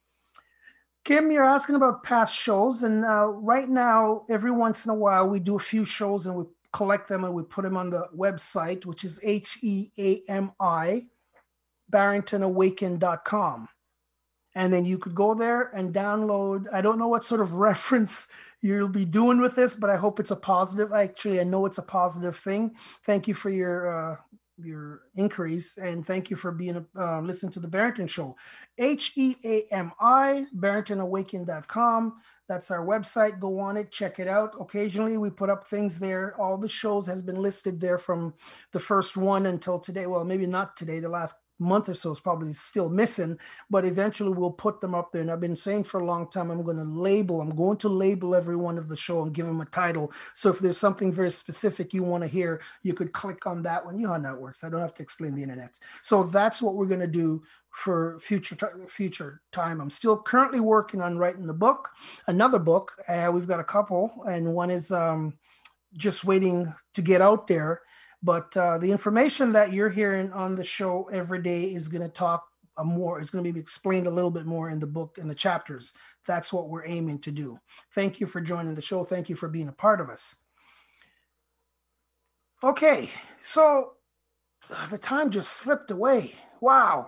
Kim, you're asking about past shows, and right now, every once in a while, we do a few shows and we collect them and we put them on the website, which is HEAMI, BarringtonAwaken.com. And then you could go there and download. I don't know what sort of reference you'll be doing with this, but I hope it's a positive. Actually, I know it's a positive thing. Thank you for your inquiries, and thank you for being listening to the Barrington Show. HEAMI, BarringtonAwaken.com. That's our website. Go on it, check it out. Occasionally we put up things there. All the shows has been listed there from the first one until today. Well, maybe not today. The last month or so is probably still missing, but eventually we'll put them up there. And I've been saying for a long time, I'm going to label every one of the show and give them a title. So if there's something very specific you want to hear, you could click on that one. You know how that works. I don't have to explain the internet. So that's what we're going to do for future time. I'm still currently working on writing another book. We've got a couple, and one is just waiting to get out there. But the information that you're hearing on the show every day is going to talk more. It's going to be explained a little bit more in the book, in the chapters. That's what we're aiming to do. Thank you for joining the show. Thank you for being a part of us. Okay, so the time just slipped away. Wow.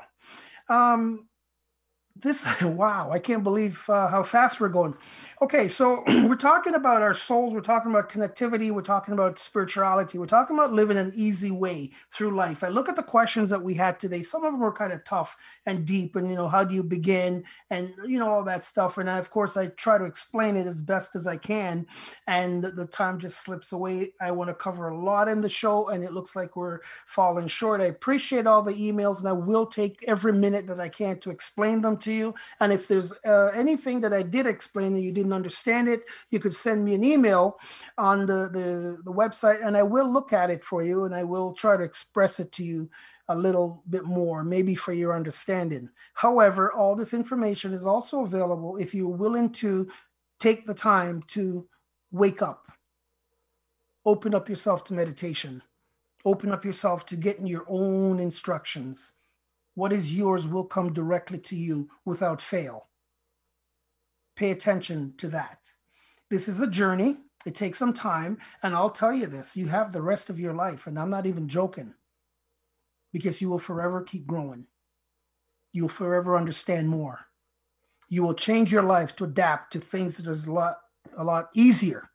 Wow, I can't believe how fast we're going. Okay, so we're talking about our souls. We're talking about connectivity. We're talking about spirituality. We're talking about living an easy way through life. I look at the questions that we had today. Some of them were kind of tough and deep, and, how do you begin, and, all that stuff. And of course, I try to explain it as best as I can, and the time just slips away. I want to cover a lot in the show, and it looks like we're falling short. I appreciate all the emails, and I will take every minute that I can to explain them to you. And if there's anything that I did explain and you didn't understand it, you could send me an email on the website, and I will look at it for you, and I will try to express it to you a little bit more, maybe for your understanding. However, all this information is also available if you're willing to take the time to wake up, open up yourself to meditation, open up yourself to getting your own instructions. What is yours will come directly to you without fail. Pay attention to that. This is a journey. It takes some time. And I'll tell you this, you have the rest of your life. And I'm not even joking, because you will forever keep growing. You'll forever understand more. You will change your life to adapt to things that is a lot easier.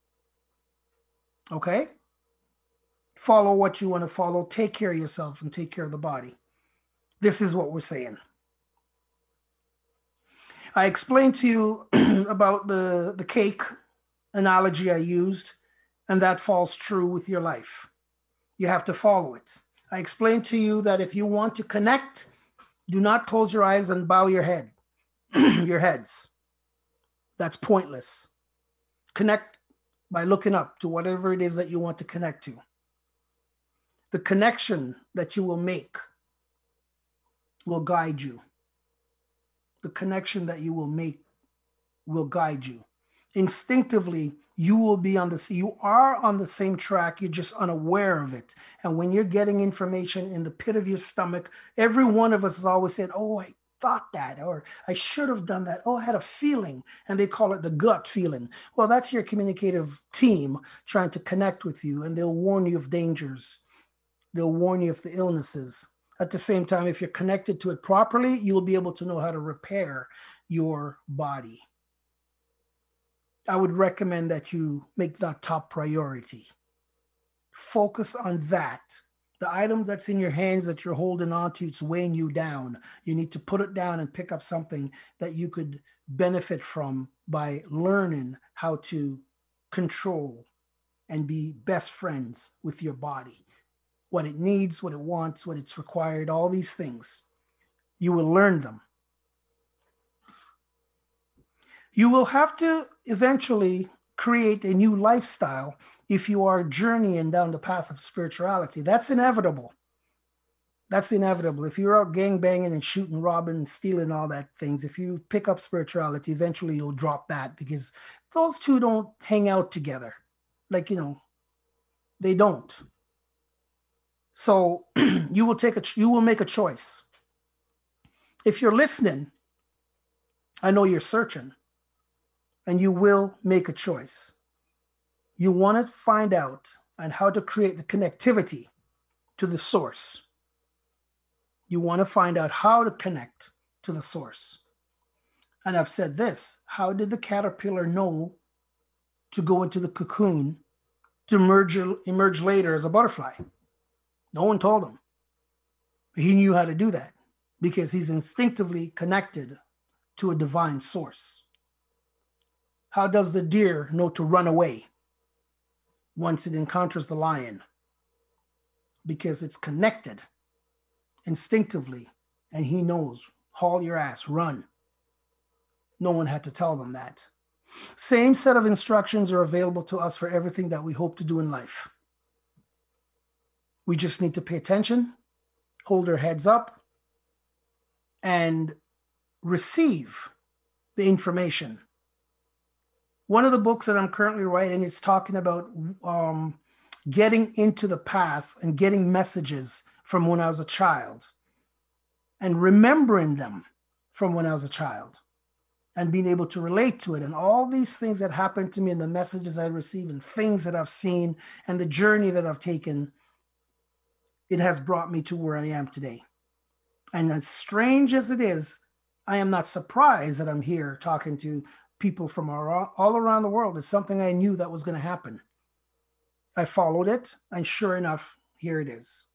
Okay? Follow what you want to follow. Take care of yourself and take care of the body. This is what we're saying. I explained to you about the cake analogy I used, and that falls true with your life. You have to follow it. I explained to you that if you want to connect, do not close your eyes and bow your head, your heads. That's pointless. Connect by looking up to whatever it is that you want to connect to. The connection that you will make will guide you. The connection that you will make will guide you. Instinctively, you will be you are on the same track, you're just unaware of it. And when you're getting information in the pit of your stomach, every one of us has always said, oh, I thought that, or I should have done that. Oh, I had a feeling. And they call it the gut feeling. Well, that's your communicative team trying to connect with you, and they'll warn you of dangers. They'll warn you of the illnesses. At the same time, if you're connected to it properly, you will be able to know how to repair your body. I would recommend that you make that top priority. Focus on that. The item that's in your hands that you're holding on to, it's weighing you down. You need to put it down and pick up something that you could benefit from by learning how to control and be best friends with your body. What it needs, what it wants, what it's required, all these things. You will learn them. You will have to eventually create a new lifestyle if you are journeying down the path of spirituality. That's inevitable. That's inevitable. If you're out gangbanging and shooting, robbing, and stealing all that things, if you pick up spirituality, eventually you'll drop that, because those two don't hang out together. Like, they don't. So you will make a choice. If you're listening, I know you're searching, and you will make a choice. You want to find out on how to create the connectivity to the source. You want to find out how to connect to the source. And I've said this, how did the caterpillar know to go into the cocoon to emerge later as a butterfly? No one told him. But he knew how to do that because he's instinctively connected to a divine source. How does the deer know to run away once it encounters the lion? Because it's connected instinctively, and he knows, haul your ass, run. No one had to tell them that. Same set of instructions are available to us for everything that we hope to do in life. We just need to pay attention, hold our heads up, and receive the information. One of the books that I'm currently writing, it's talking about getting into the path and getting messages from when I was a child and remembering them from when I was a child and being able to relate to it, and all these things that happened to me and the messages I received and things that I've seen and the journey that I've taken, it has brought me to where I am today. And as strange as it is, I am not surprised that I'm here talking to people from all around the world. It's something I knew that was going to happen. I followed it, and sure enough, here it is.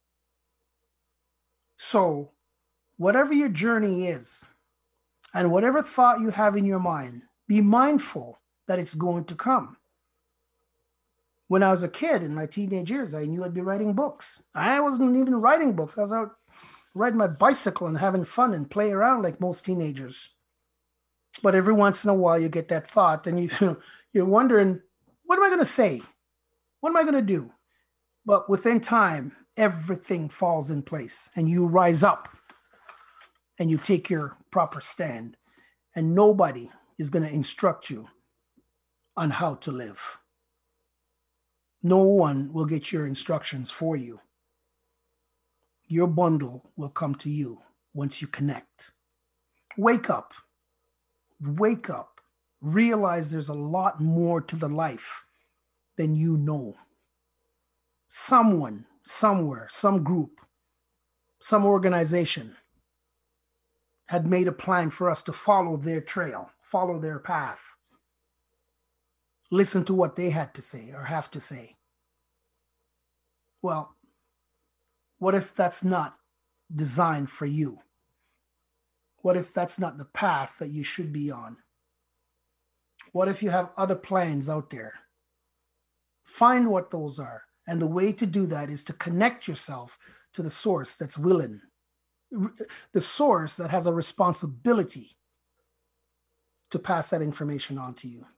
So whatever your journey is, and whatever thought you have in your mind, be mindful that it's going to come. When I was a kid in my teenage years, I knew I'd be writing books. I wasn't even writing books. I was out riding my bicycle and having fun and play around like most teenagers. But every once in a while, you get that thought, and you're wondering, what am I going to say? What am I going to do? But within time, everything falls in place, and you rise up, and you take your proper stand, and nobody is going to instruct you on how to live. No one will get your instructions for you. Your bundle will come to you once you connect. Wake up. Wake up. Realize there's a lot more to the life then you know. Someone, somewhere, some group, some organization had made a plan for us to follow their trail, follow their path. Listen to what they had to say or have to say. Well, what if that's not designed for you? What if that's not the path that you should be on? What if you have other plans out there? Find what those are. And the way to do that is to connect yourself to the source that's willing, the source that has a responsibility to pass that information on to you.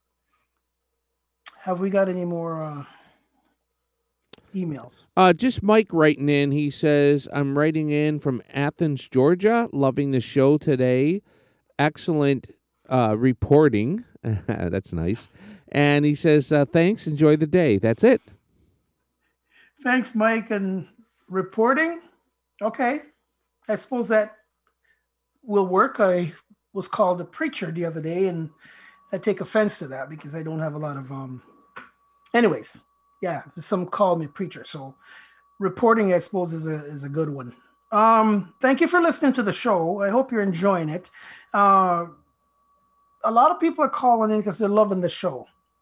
Have we got any more emails? Just Mike writing in. He says, I'm writing in from Athens, Georgia. Loving the show today. Excellent reporting. That's nice. And he says, thanks. Enjoy the day. That's it. Thanks, Mike. And reporting? Okay. I suppose that will work. I was called a preacher the other day, and I take offense to that because I don't have a lot of... Anyways, yeah, some call me preacher. So reporting, I suppose, is a good one. Thank you for listening to the show. I hope you're enjoying it. A lot of people are calling in because they're loving the show.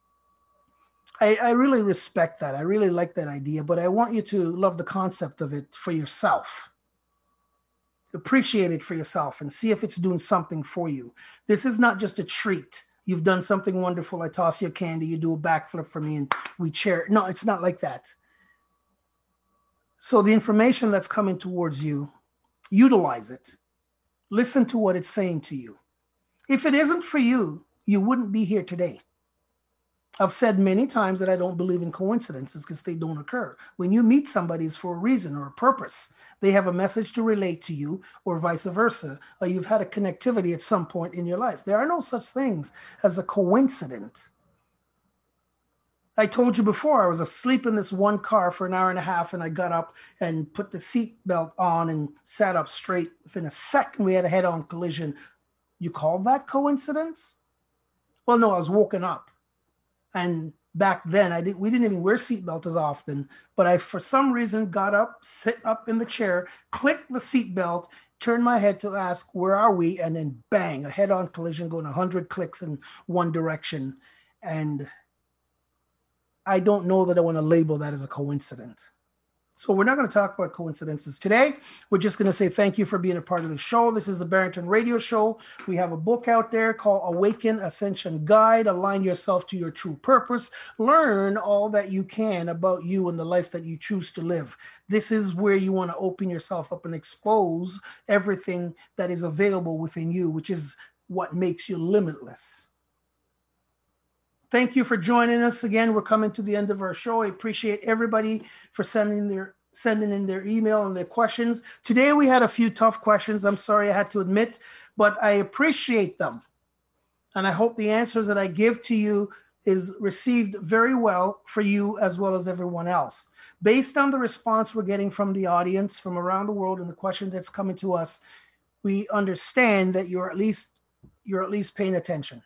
I really respect that. I really like that idea, but I want you to love the concept of it for yourself. Appreciate it for yourself and see if it's doing something for you. This is not just a treat. You've done something wonderful. I toss you a candy. You do a backflip for me and we cheer. No, it's not like that. So the information that's coming towards you, utilize it. Listen to what it's saying to you. If it isn't for you, you wouldn't be here today. I've said many times that I don't believe in coincidences because they don't occur. When you meet somebody, it's for a reason or a purpose. They have a message to relate to you or vice versa, or you've had a connectivity at some point in your life. There are no such things as a coincidence. I told you before, I was asleep in this one car for an hour and a half, and I got up and put the seat belt on and sat up straight. Within a second, we had a head-on collision. You call that coincidence? Well, no, I was woken up. And back then, we didn't even wear seatbelt as often, but I, for some reason, got up, sit up in the chair, clicked the seatbelt, turned my head to ask, where are we? And then bang, a head-on collision going 100 clicks in one direction. And I don't know that I want to label that as a coincidence. So we're not going to talk about coincidences today. We're just going to say thank you for being a part of the show. This is the Barrington Radio Show. We have a book out there called Awaken Ascension Guide. Align yourself to your true purpose. Learn all that you can about you and the life that you choose to live. This is where you want to open yourself up and expose everything that is available within you, which is what makes you limitless. Thank you for joining us again. We're coming to the end of our show. I appreciate everybody for sending in their email and their questions. Today we had a few tough questions. I'm sorry I had to admit, but I appreciate them. And I hope the answers that I give to you is received very well for you as well as everyone else. Based on the response we're getting from the audience from around the world and the questions that's coming to us, we understand that you're at least paying attention.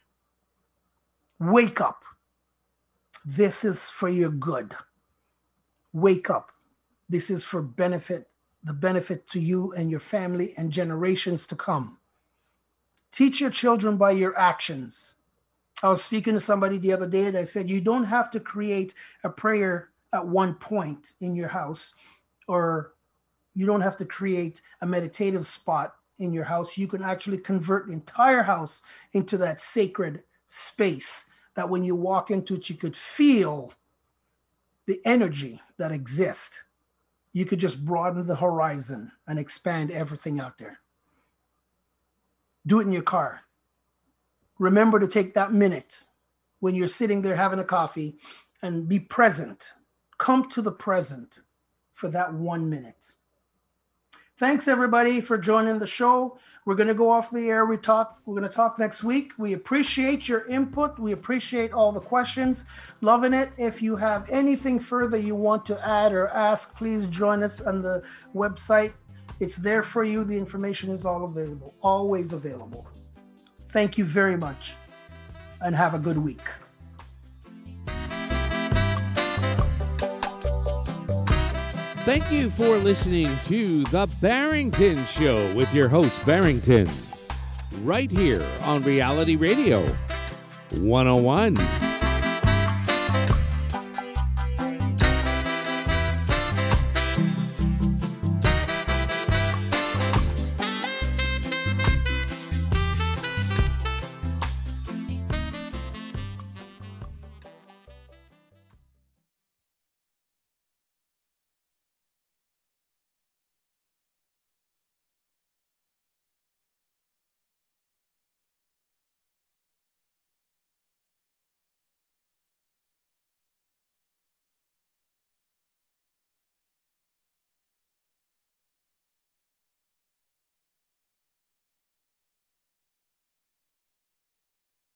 Wake up. This is for your good. Wake up. This is for the benefit to you and your family and generations to come. Teach your children by your actions. I was speaking to somebody the other day and I said, you don't have to create a prayer at one point in your house, or you don't have to create a meditative spot in your house. You can actually convert the entire house into that sacred space that when you walk into it, you could feel the energy that exists. You could just broaden the horizon and expand everything out there. Do it in your car. Remember to take that minute when you're sitting there having a coffee and be present. Come to the present for that 1 minute. Thanks, everybody, for joining the show. We're going to go off the air. We're going to talk next week. We appreciate your input. We appreciate all the questions. Loving it. If you have anything further you want to add or ask, please join us on the website. It's there for you. The information is all available, always available. Thank you very much, and have a good week. Thank you for listening to The Barrington Show with your host, Barrington, right here on Reality Radio 101.